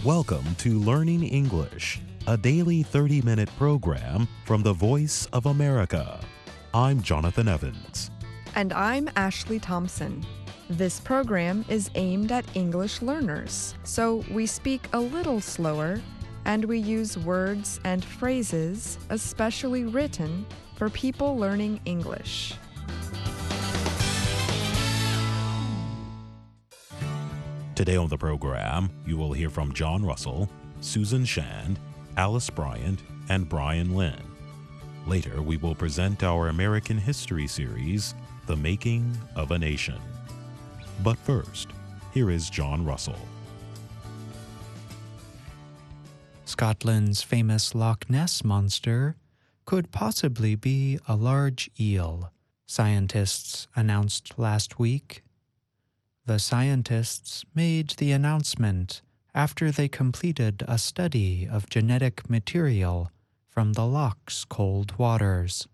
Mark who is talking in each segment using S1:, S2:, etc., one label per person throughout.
S1: Welcome to Learning English, a daily 30-minute program from the Voice of America. I'm Jonathan Evans.
S2: And I'm Ashley Thompson. This program is aimed at English learners, so we speak a little slower and we use words and phrases especially written for people learning English.
S1: Today on the program, you will hear from John Russell, Susan Shand, Alice Bryant, and Brian Lynn. Later, we will present our American history series, The Making of a Nation. But first, here is John Russell.
S3: Scotland's famous Loch Ness Monster could possibly be a large eel, scientists announced last week. The scientists made the announcement after they completed a study of genetic material from the loch's cold waters.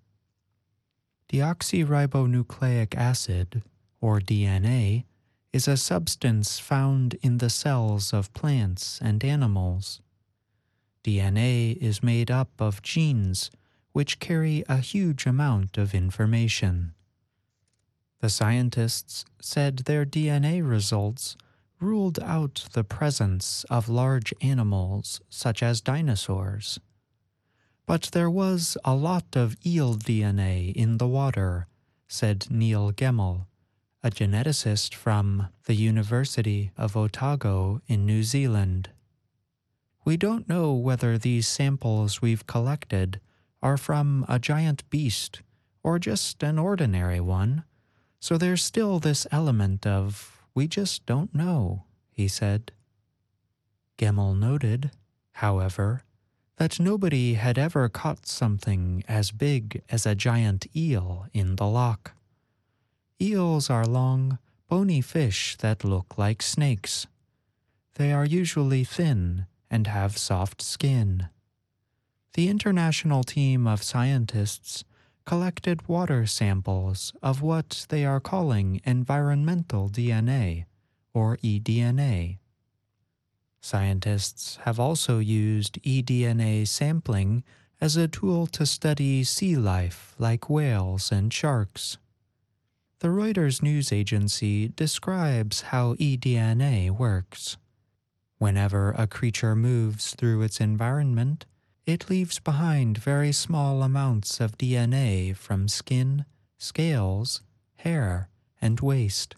S3: Deoxyribonucleic acid, or DNA, is a substance found in the cells of plants and animals. DNA is made up of genes which carry a huge amount of information. The scientists said their DNA results ruled out the presence of large animals such as dinosaurs. But there was a lot of eel DNA in the water, said Neil Gemmell, a geneticist from the University of Otago in New Zealand. We don't know whether these samples we've collected are from a giant beast or just an ordinary one. So there's still this element of, we just don't know, he said. Gemmell noted, however, that nobody had ever caught something as big as a giant eel in the loch. Eels are long, bony fish that look like snakes. They are usually thin and have soft skin. The international team of scientists collected water samples of what they are calling environmental DNA, or eDNA. Scientists have also used eDNA sampling as a tool to study sea life like whales and sharks. The Reuters news agency describes how eDNA works. Whenever a creature moves through its environment, it leaves behind very small amounts of DNA from skin, scales, hair, and waste.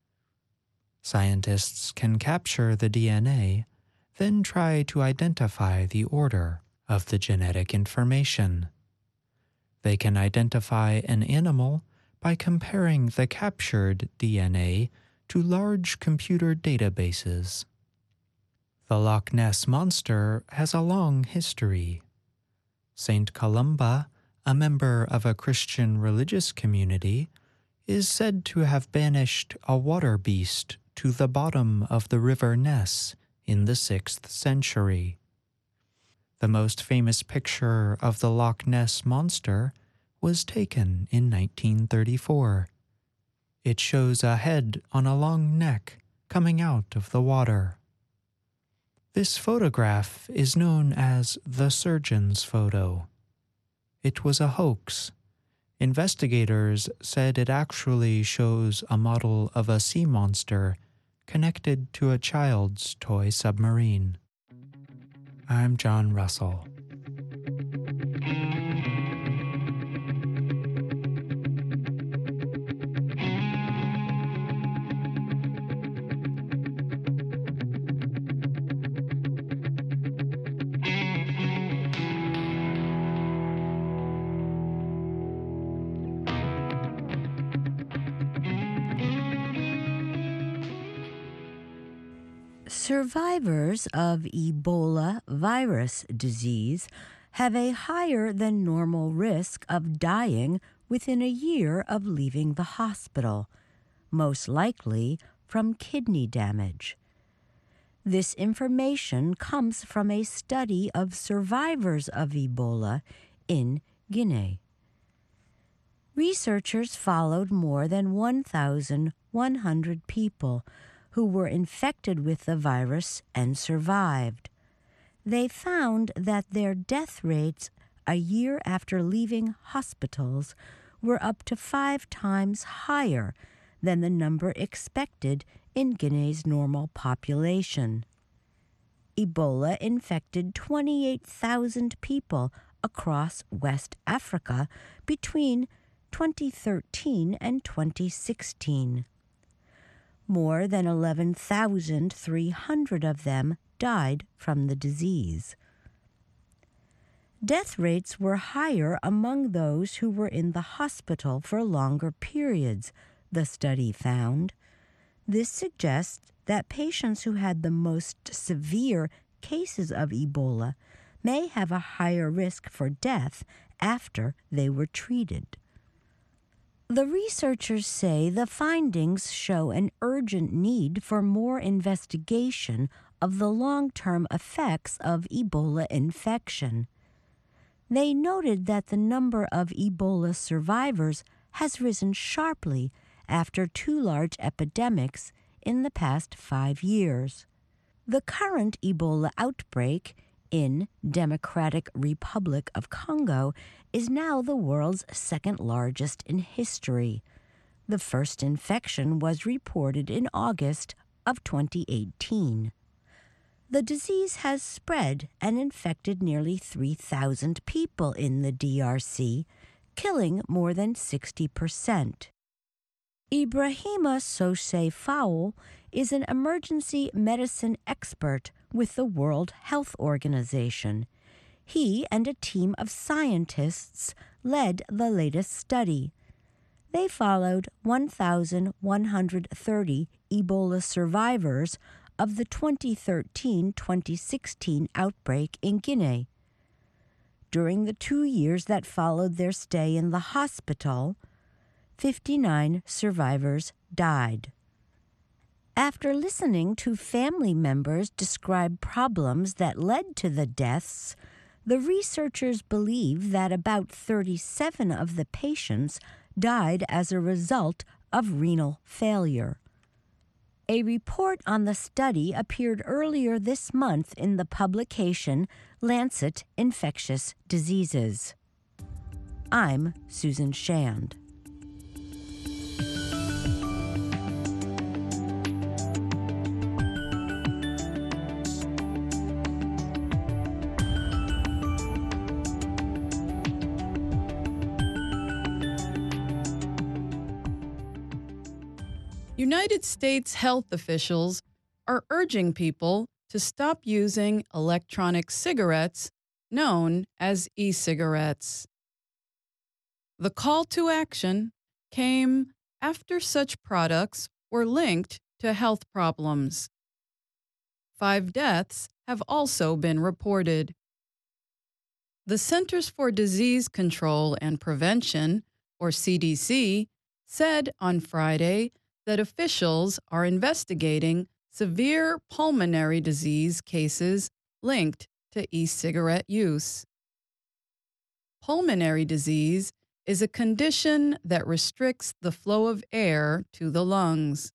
S3: Scientists can capture the DNA, then try to identify the order of the genetic information. They can identify an animal by comparing the captured DNA to large computer databases. The Loch Ness Monster has a long history. Saint Columba, a member of a Christian religious community, is said to have banished a water beast to the bottom of the River Ness in the 6th century. The most famous picture of the Loch Ness Monster was taken in 1934. It shows a head on a long neck coming out of the water. This photograph is known as the surgeon's photo. It was a hoax. Investigators said it actually shows a model of a sea monster connected to a child's toy submarine. I'm John Russell.
S4: Survivors of Ebola virus disease have a higher than normal risk of dying within a year of leaving the hospital, most likely from kidney damage. This information comes from a study of survivors of Ebola in Guinea. Researchers followed more than 1,100 people who were infected with the virus and survived. They found that their death rates a year after leaving hospitals were up to 5 times higher than the number expected in Guinea's normal population. Ebola infected 28,000 people across West Africa between 2013 and 2016. More than 11,300 of them died from the disease. Death rates were higher among those who were in the hospital for longer periods, the study found. This suggests that patients who had the most severe cases of Ebola may have a higher risk for death after they were treated. The researchers say the findings show an urgent need for more investigation of the long-term effects of Ebola infection. They noted that the number of Ebola survivors has risen sharply after 2 large epidemics in the past 5 years. The current Ebola outbreak in Democratic Republic of Congo is now the world's 2nd largest in history. The first infection was reported in August of 2018. The disease has spread and infected nearly 3,000 people in the DRC, killing more than 60%. Ibrahima Sosé Fowl is an emergency medicine expert with the World Health Organization. He and a team of scientists led the latest study. They followed 1,130 Ebola survivors of the 2013-2016 outbreak in Guinea. During the 2 years that followed their stay in the hospital, 59 survivors died. After listening to family members describe problems that led to the deaths, the researchers believe that about 37 of the patients died as a result of renal failure. A report on the study appeared earlier this month in the publication Lancet Infectious Diseases. I'm Susan Shand.
S5: United States health officials are urging people to stop using electronic cigarettes known as e-cigarettes. The call to action came after such products were linked to health problems. 5 deaths have also been reported. The Centers for Disease Control and Prevention, or CDC, said on Friday that officials are investigating severe pulmonary disease cases linked to e-cigarette use. Pulmonary disease is a condition that restricts the flow of air to the lungs.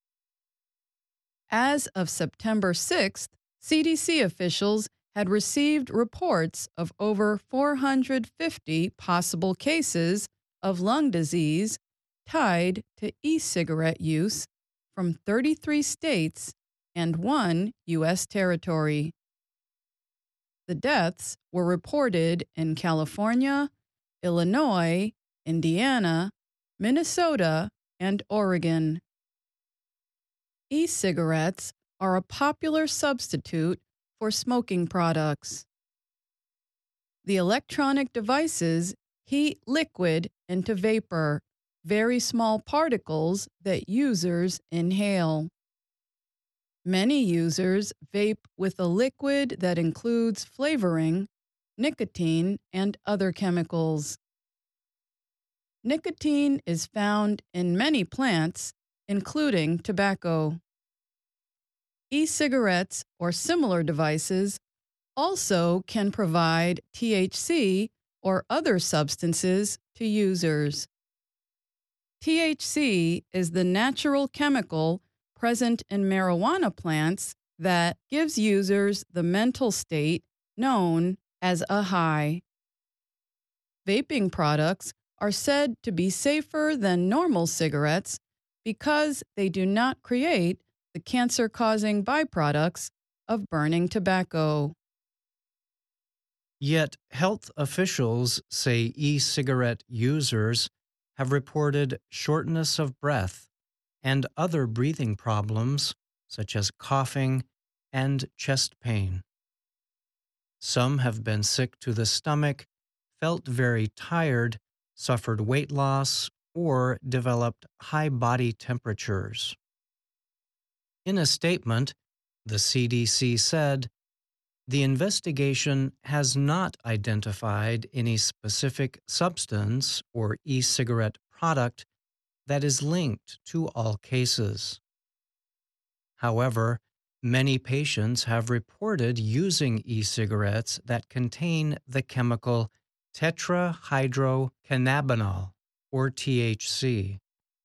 S5: As of September 6th, CDC officials had received reports of over 450 possible cases of lung disease tied to e-cigarette use from 33 states and 1 U.S. territory. The deaths were reported in California, Illinois, Indiana, Minnesota, and Oregon. E-cigarettes are a popular substitute for smoking products. The electronic devices heat liquid into vapor, very small particles that users inhale. Many users vape with a liquid that includes flavoring, nicotine, and other chemicals. Nicotine is found in many plants, including tobacco. E-cigarettes or similar devices also can provide THC or other substances to users. THC is the natural chemical present in marijuana plants that gives users the mental state known as a high. Vaping products are said to be safer than normal cigarettes because they do not create the cancer-causing byproducts of burning tobacco.
S3: Yet, health officials say e-cigarette users have reported shortness of breath and other breathing problems, such as coughing and chest pain. Some have been sick to the stomach, felt very tired, suffered weight loss, or developed high body temperatures. In a statement, the CDC said, the investigation has not identified any specific substance or e-cigarette product that is linked to all cases. However, many patients have reported using e-cigarettes that contain the chemical tetrahydrocannabinol, or THC.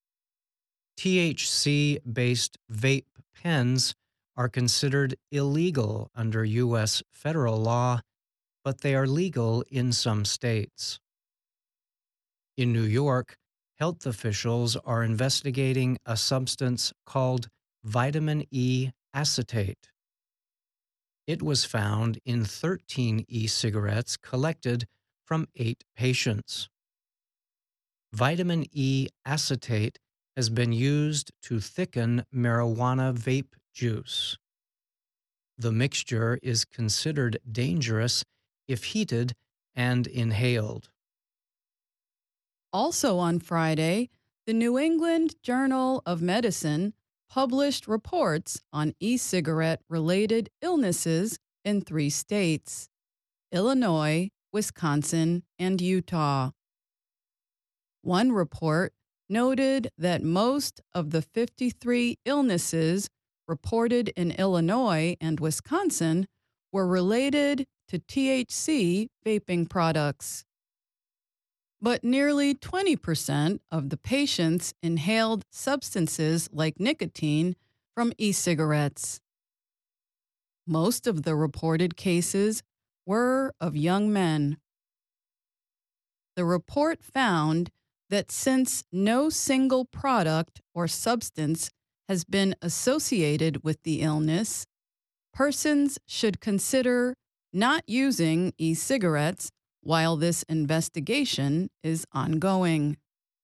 S3: THC-based vape pens are considered illegal under U.S. federal law, but they are legal in some states. In New York, health officials are investigating a substance called vitamin E acetate. It was found in 13 e-cigarettes collected from 8 patients. Vitamin E acetate has been used to thicken marijuana vape juice. The mixture is considered dangerous if heated and inhaled.
S5: Also on Friday, the New England Journal of Medicine published reports on e-cigarette-related illnesses in 3 states: Illinois, Wisconsin, and Utah. One report noted that most of the 53 illnesses reported in Illinois and Wisconsin were related to THC vaping products. But nearly 20% of the patients inhaled substances like nicotine from e-cigarettes. Most of the reported cases were of young men. The report found that since no single product or substance has been associated with the illness, persons should consider not using e-cigarettes while this investigation is ongoing.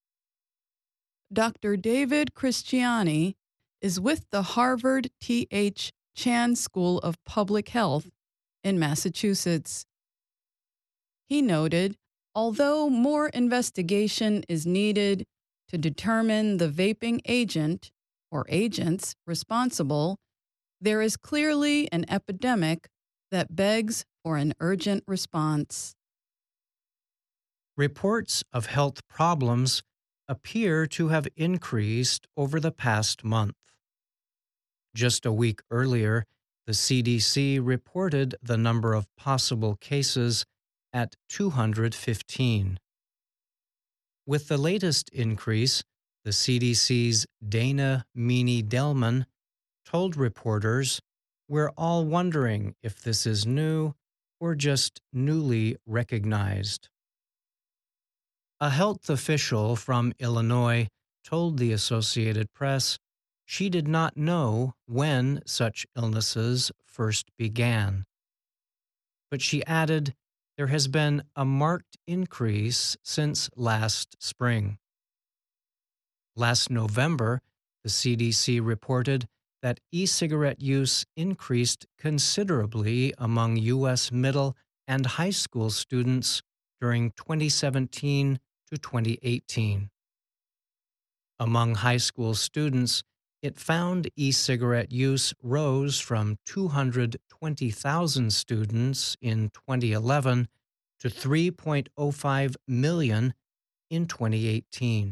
S5: Dr. David Christiani is with the Harvard T.H. Chan School of Public Health in Massachusetts. He noted, although more investigation is needed to determine the vaping agent or agents responsible, there is clearly an epidemic that begs for an urgent response.
S3: Reports of health problems appear to have increased over the past month. Just a week earlier, the CDC reported the number of possible cases at 215. With the latest increase, the CDC's Dana Meany-Delman told reporters, "We're all wondering if this is new or just newly recognized." A health official from Illinois told the Associated Press she did not know when such illnesses first began. But she added, there has been a marked increase since last spring. Last November, the CDC reported that e-cigarette use increased considerably among U.S. middle and high school students during 2017 to 2018. Among high school students, it found e-cigarette use rose from 220,000 students in 2011 to 3.05 million in 2018.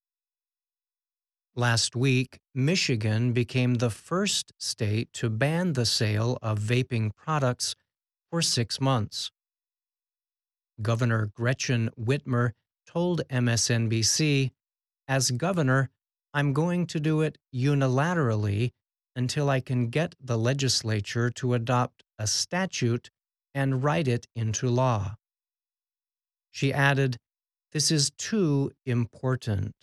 S3: Last week, Michigan became the first state to ban the sale of vaping products for 6 months. Governor Gretchen Whitmer told MSNBC, "As governor, I'm going to do it unilaterally until I can get the legislature to adopt a statute and write it into law. She added, "This is too important."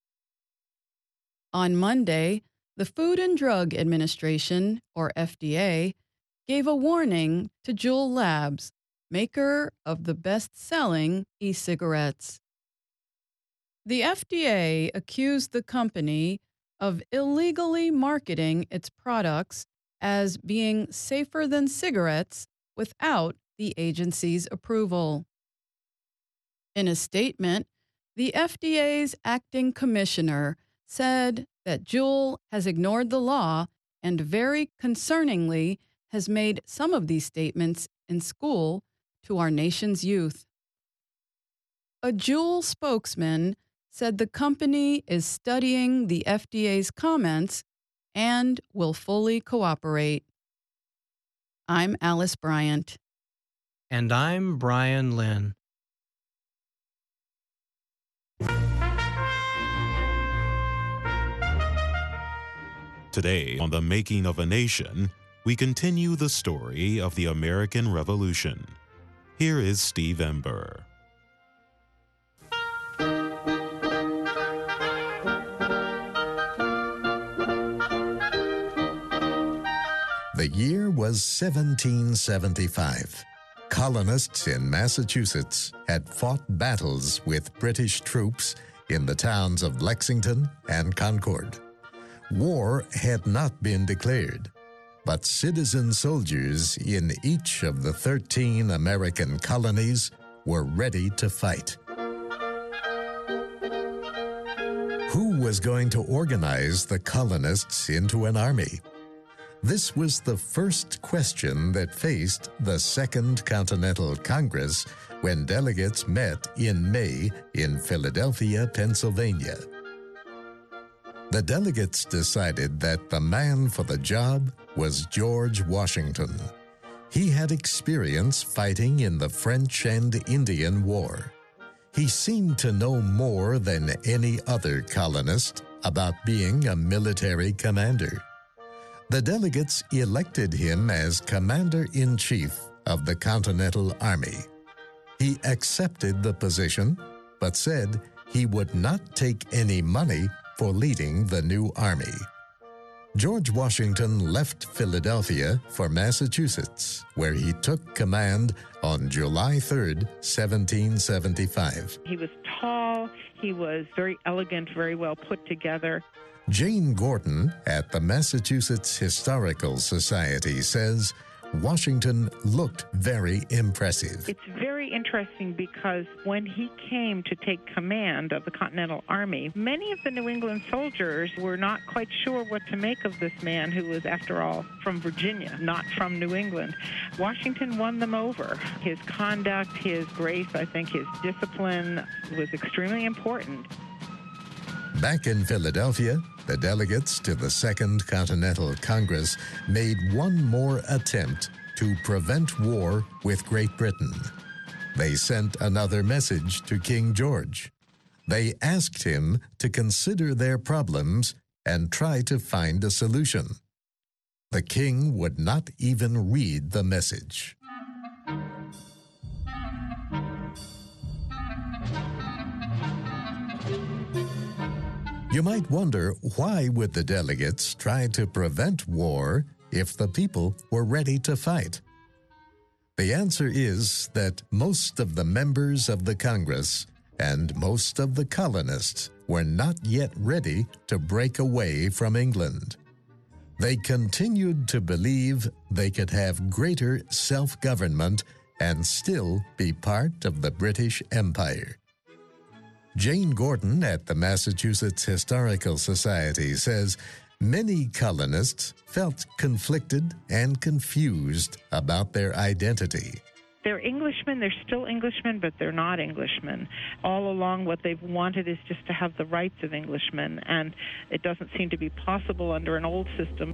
S5: On Monday, the Food and Drug Administration, or FDA, gave a warning to Juul Labs, maker of the best-selling e-cigarettes. The FDA accused the company of illegally marketing its products as being safer than cigarettes without the agency's approval. In a statement, the FDA's acting commissioner said that Juul has ignored the law and very concerningly has made some of these statements in school to our nation's youth. A Juul spokesman said the company is studying the FDA's comments and will fully cooperate. I'm Alice Bryant.
S3: And I'm Brian Lynn.
S1: Today on The Making of a Nation, we continue the story of the American Revolution. Here is Steve Ember.
S6: The year was 1775. Colonists in Massachusetts had fought battles with British troops in the towns of Lexington and Concord. War had not been declared, but citizen soldiers in each of the 13 American colonies were ready to fight. Who was going to organize the colonists into an army? This was the first question that faced the Second Continental Congress when delegates met in May in Philadelphia, Pennsylvania. The delegates decided that the man for the job was George Washington. He had experience fighting in the French and Indian War. He seemed to know more than any other colonist about being a military commander. The delegates elected him as Commander-in-Chief of the Continental Army. He accepted the position, but said he would not take any money for leading the new army. George Washington left Philadelphia for Massachusetts, where he took command on July 3, 1775.
S7: He was tall, he was very elegant, very well put together.
S6: Jane Gordon at the Massachusetts Historical Society says Washington looked very impressive.
S7: It's very interesting because when he came to take command of the Continental Army, many of the New England soldiers were not quite sure what to make of this man who was, after all, from Virginia, not from New England. Washington won them over. His conduct, his grace, I think his discipline was extremely important.
S6: Back in Philadelphia, the delegates to the Second Continental Congress made one more attempt to prevent war with Great Britain. They sent another message to King George. They asked him to consider their problems and try to find a solution. The king would not even read the message. You might wonder, why would the delegates try to prevent war if the people were ready to fight? The answer is that most of the members of the Congress and most of the colonists were not yet ready to break away from England. They continued to believe they could have greater self-government and still be part of the British Empire. Jane Gordon at the Massachusetts Historical Society says many colonists felt conflicted and confused about their identity.
S7: They're Englishmen, they're still Englishmen, but they're not Englishmen. All along, what they've wanted is just to have the rights of Englishmen, and it doesn't seem to be possible under an old system.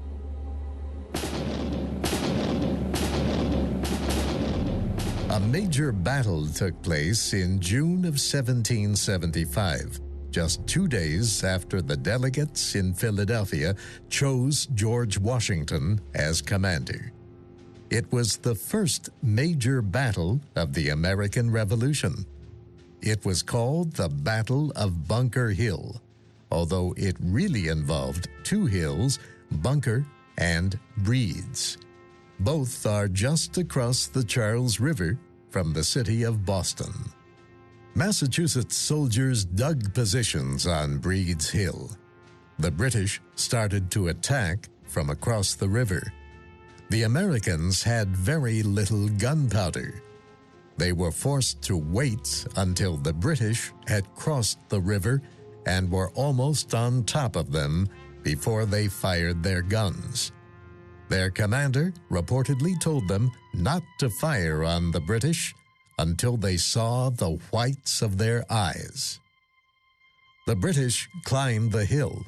S7: A major battle took place in June of 1775.
S6: just 2 days after the delegates in Philadelphia chose George Washington as commander. It was the first major battle of the American Revolution. It was called the Battle of Bunker Hill, although it really involved two hills, Bunker and Breeds. Both are just across the Charles River from the city of Boston. Massachusetts soldiers dug positions on Breeds Hill. The British started to attack from across the river. The Americans had very little gunpowder. They were forced to wait until the British had crossed the river and were almost on top of them before they fired their guns. Their commander reportedly told them not to fire on the British until they saw the whites of their eyes. The British climbed the hill.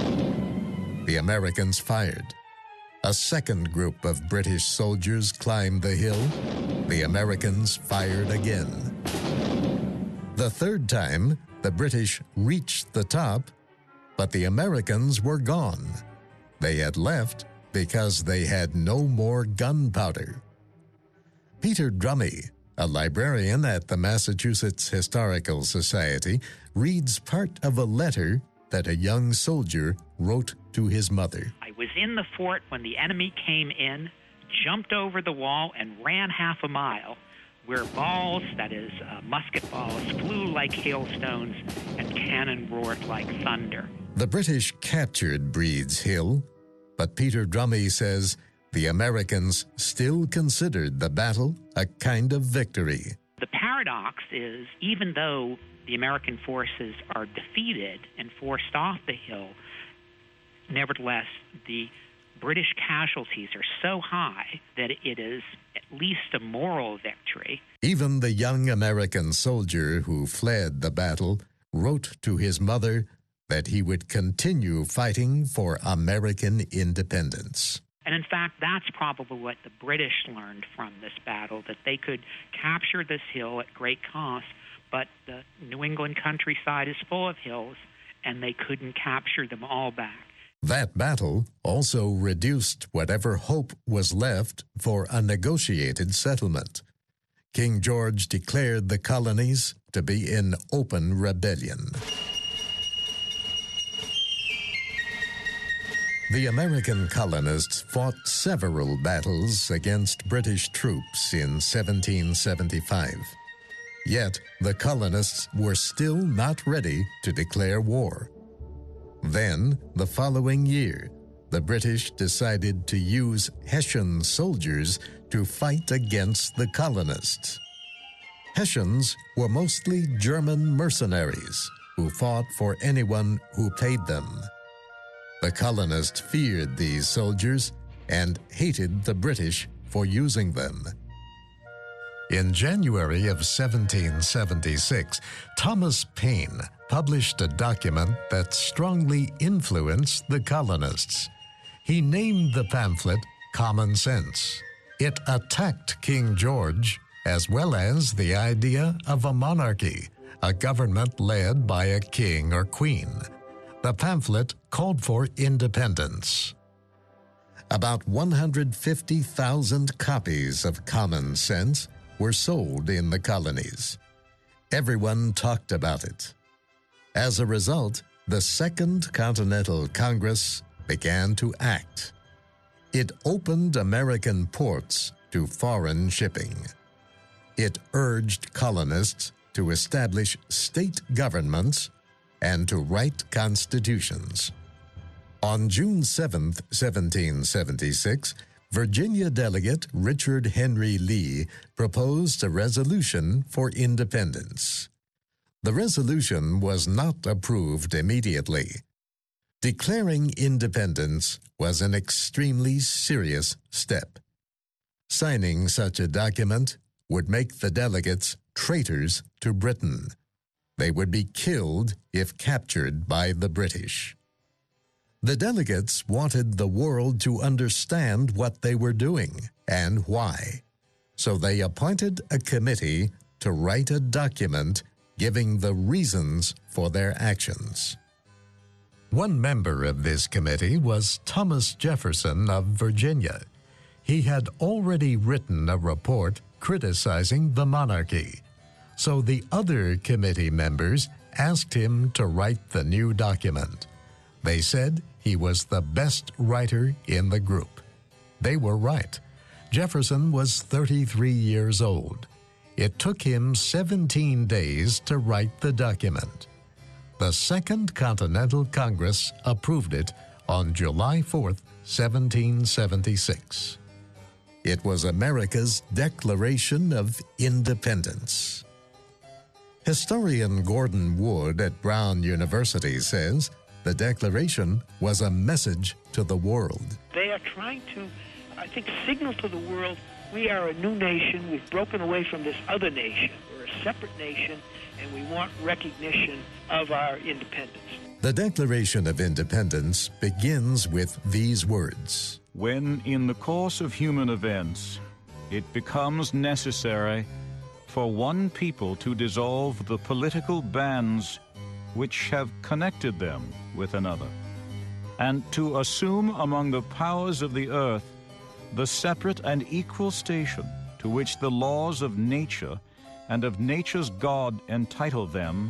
S6: The Americans fired. A second group of British soldiers climbed the hill. The Americans fired again. The third time, the British reached the top, but the Americans were gone. They had left because they had no more gunpowder. Peter Drummey, a librarian at the Massachusetts Historical Society, reads part of a letter that a young soldier wrote to his mother.
S8: I was in the fort when the enemy came in, jumped over the wall, and ran half a mile, where balls, that is, musket balls, flew like hailstones and cannon roared like thunder.
S6: The British captured Breeds Hill, but Peter Drummey says the Americans still considered the battle a kind of victory.
S8: The paradox is, even though the American forces are defeated and forced off the hill, nevertheless, the British casualties are so high that it is at least a moral victory.
S6: Even the young American soldier who fled the battle wrote to his mother that he would continue fighting for American independence.
S8: And in fact, that's probably what the British learned from this battle, that they could capture this hill at great cost, but the New England countryside is full of hills, and they couldn't capture them all back.
S6: That battle also reduced whatever hope was left for a negotiated settlement. King George declared the colonies to be in open rebellion. The American colonists fought several battles against British troops in 1775. Yet the colonists were still not ready to declare war. Then, the following year, the British decided to use Hessian soldiers to fight against the colonists. Hessians were mostly German mercenaries who fought for anyone who paid them. The colonists feared these soldiers and hated the British for using them. In January of 1776, Thomas Paine published a document that strongly influenced the colonists. He named the pamphlet Common Sense. It attacked King George, as well as the idea of a monarchy, a government led by a king or queen. The pamphlet called for independence. About 150,000 copies of Common Sense were sold in the colonies. Everyone talked about it. As a result, the Second Continental Congress began to act. It opened American ports to foreign shipping. It urged colonists to establish state governments and to write constitutions. On June 7, 1776, Virginia delegate Richard Henry Lee proposed a resolution for independence. The resolution was not approved immediately. Declaring independence was an extremely serious step. Signing such a document would make the delegates traitors to Britain. They would be killed if captured by the British. The delegates wanted the world to understand what they were doing and why, so they appointed a committee to write a document giving the reasons for their actions. One member of this committee was Thomas Jefferson of Virginia. He had already written a report criticizing the monarchy, so the other committee members asked him to write the new document. They said he was the best writer in the group. They were right. Jefferson was 33 years old. It took him 17 days to write the document. The Second Continental Congress approved it on July 4th, 1776. It was America's Declaration of Independence. Historian Gordon Wood at Brown University says the Declaration was a message to the world.
S9: They are trying to, I think, signal to the world, we are a new nation, we've broken away from this other nation, we're a separate nation, and we want recognition of our independence.
S6: The Declaration of Independence begins with these words.
S10: When in the course of human events it becomes necessary for one people to dissolve the political bands which have connected them with another, and to assume among the powers of the earth the separate and equal station to which the laws of nature and of nature's God entitle them,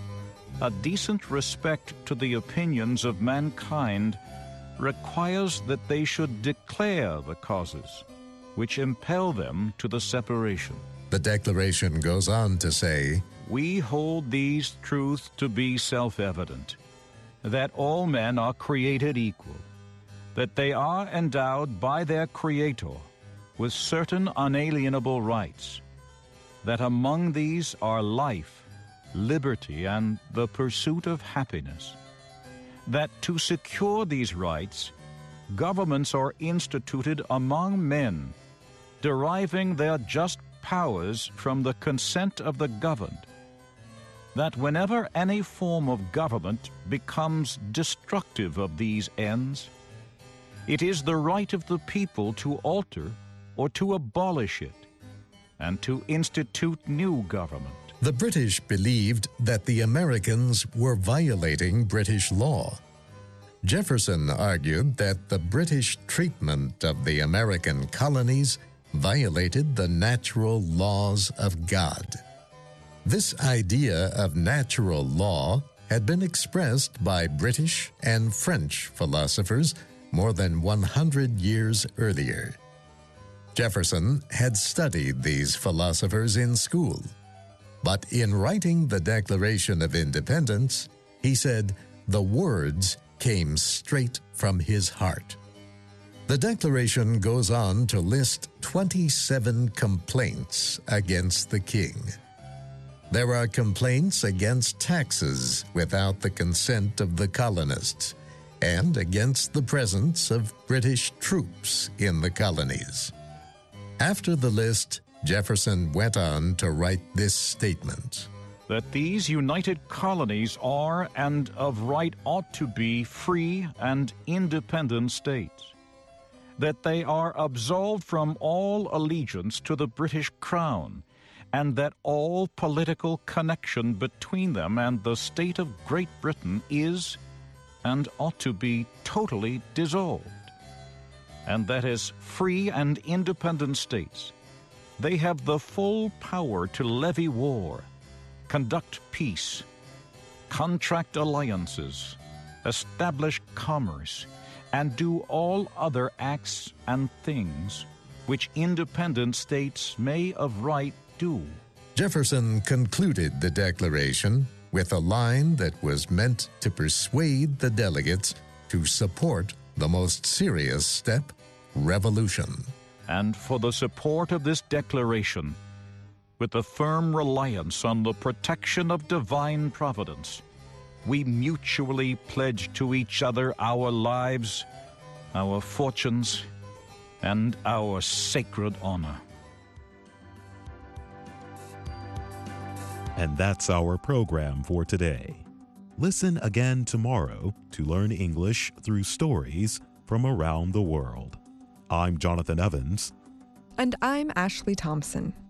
S10: a decent respect to the opinions of mankind requires that they should declare the causes which impel them to the separation.
S6: The Declaration goes on to say,
S10: we hold these truths to be self-evident, that all men are created equal, that they are endowed by their Creator with certain unalienable rights, that among these are life, liberty, and the pursuit of happiness, that to secure these rights, governments are instituted among men, deriving their just powers from the consent of the governed, that whenever any form of government becomes destructive of these ends, it is the right of the people to alter or to abolish it, and to institute new government.
S6: The British believed that the Americans were violating British law. Jefferson argued that the British treatment of the American colonies violated the natural laws of God. This idea of natural law had been expressed by British and French philosophers more than 100 years earlier. Jefferson had studied these philosophers in school, but in writing the Declaration of Independence, he said the words came straight from his heart. The Declaration goes on to list 27 complaints against the king. There are complaints against taxes without the consent of the colonists, and against the presence of British troops in the colonies. After the list, Jefferson went on to write this statement:
S10: that these united colonies are and of right ought to be free and independent states, that they are absolved from all allegiance to the British Crown, and that all political connection between them and the state of Great Britain is and ought to be totally dissolved, and that as free and independent states, they have the full power to levy war, conduct peace, contract alliances, establish commerce, and do all other acts and things which independent states may of right do.
S6: Jefferson concluded the Declaration with a line that was meant to persuade the delegates to support the most serious step, revolution.
S10: And for the support of this declaration, with a firm reliance on the protection of divine providence, we mutually pledge to each other our lives, our fortunes, and our sacred honor.
S1: And that's our program for today. Listen again tomorrow to learn English through stories from around the world. I'm Jonathan Evans.
S2: And I'm Ashley Thompson.